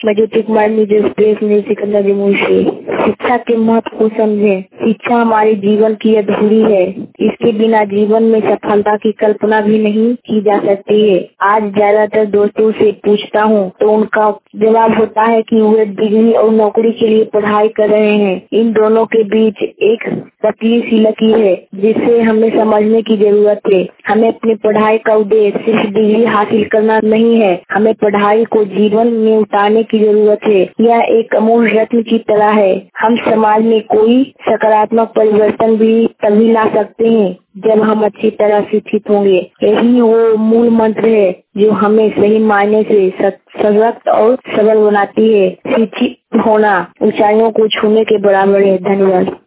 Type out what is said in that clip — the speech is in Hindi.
मैं Jyoti Kumar news press news Sikandar Jamui से। शिक्षा के महत्व को समझें। शिक्षा हमारे जीवन की अधूरी है। इसके बिना जीवन में सफलता की कल्पना भी नहीं की जा सकती है। आज ज्यादातर दोस्तों से पूछता हूँ तो उनका जवाब होता है कि वे डिग्री और नौकरी के लिए पढ़ाई कर रहे हैं। इन दोनों के बीच एक पतली सी लकीर है जिसे हमें समझने की जरूरत है। हमें अपनी पढ़ाई का उद्देश्य सिर्फ डिग्री हासिल करना नहीं है, हमें पढ़ाई को जीवन में उतारने की जरूरत है। यह एक अमूल्य रत्न की तरह है। हम समाज में कोई सकारात्मक परिवर्तन भी तभी ला सकते हैं जब हम अच्छी तरह शिक्षित होंगे। यही वो मूल मंत्र है जो हमें सही मायने से सशक्त और सबल बनाती है। शिक्षित होना ऊंचाइयों को छूने के बराबर है। धन्यवाद।